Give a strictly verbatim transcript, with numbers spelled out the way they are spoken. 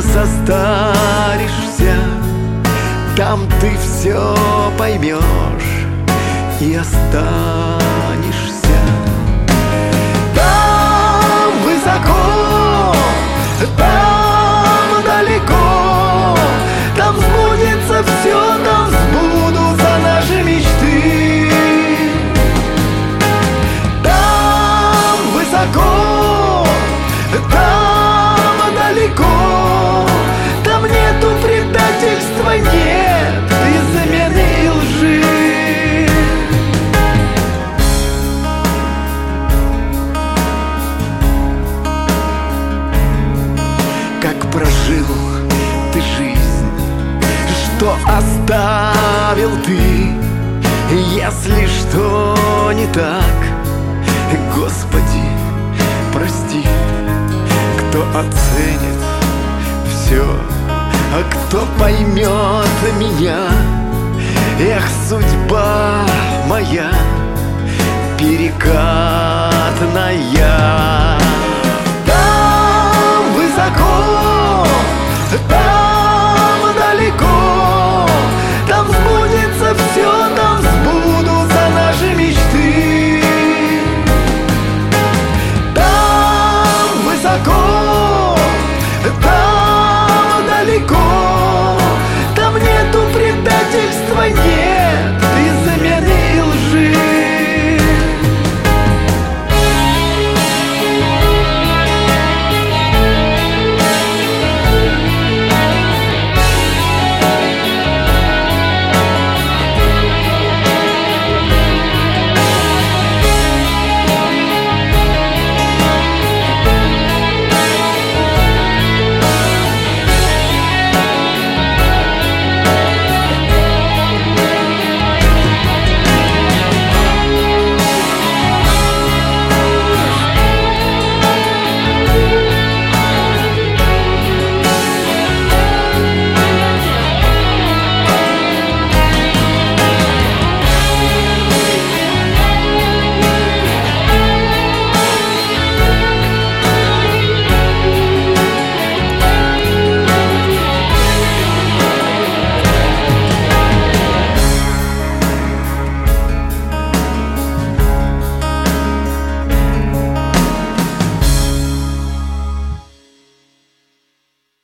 не состаришься, там ты все поймешь и останешься. Там высоко, там далеко, там сбудется все, там сбудутся наши мечты. Там высоко, там далеко, там нету предательства, нет измены и лжи. Как прожил ты жизнь, что оставил ты, если что не так, Господи, прости. Кто оценит все, а кто поймет меня? Эх, судьба моя,